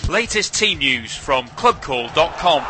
Latest team news from clubcall.com.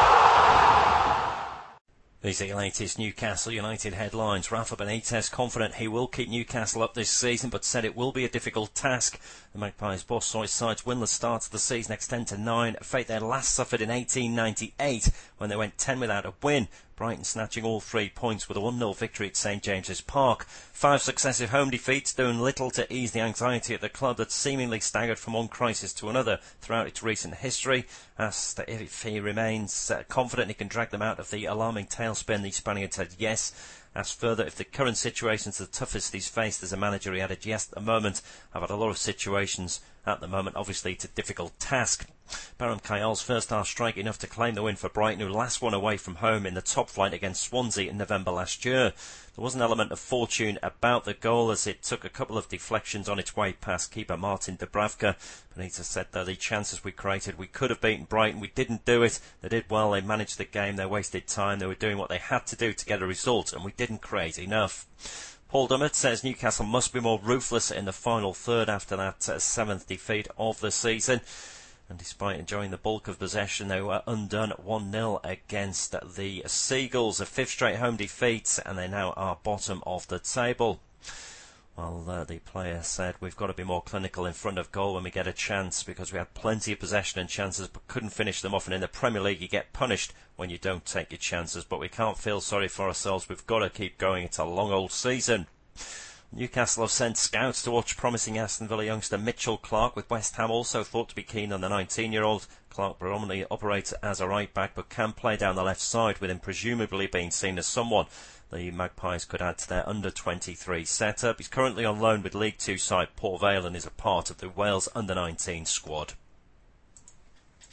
These are the latest Newcastle United headlines. Rafa Benitez confident he will keep Newcastle up this season, but said it will be a difficult task. The Magpies boss saw his side's winless start to the season extend to 9, a fate they last suffered in 1898 when they went 10 without a win. Brighton snatching all 3 points with a 1-0 victory at St James's Park. 5 successive home defeats doing little to ease the anxiety at the club that seemingly staggered from one crisis to another throughout its recent history. Asked if he remains confident he can drag them out of the alarming tailspin, the Spaniard said yes. Asked further if the current situation's the toughest he's faced as a manager, he added yes at the moment. I've had a lot of situations at the moment, obviously it's a difficult task. Baram Kayal's first half strike enough to claim the win for Brighton, who last won away from home in the top flight against Swansea in November last year. There was an element of fortune about the goal as it took a couple of deflections on its way past keeper Martin Dubravka. Benitez said though the chances we created, we could have beaten Brighton, we didn't do it. They did well, they managed the game, they wasted time, they were doing what they had to do to get a result, and we didn't create enough. Paul Dummett says Newcastle must be more ruthless in the final third after that 7th defeat of the season. And despite enjoying the bulk of possession, they were undone 1-0 against the Seagulls. A 5th straight home defeat, and they now are bottom of the table. Well, the player said, we've got to be more clinical in front of goal when we get a chance, because we had plenty of possession and chances but couldn't finish them off, and in the Premier League you get punished when you don't take your chances, but we can't feel sorry for ourselves, we've got to keep going, it's a long old season. Newcastle have sent scouts to watch promising Aston Villa youngster Mitchell Clark, with West Ham also thought to be keen on the 19-year-old. Clark predominantly operates as a right-back but can play down the left side, with him presumably being seen as someone the Magpies could add to their under-23 setup. He's currently on loan with League Two side Port Vale and is a part of the Wales under-19 squad.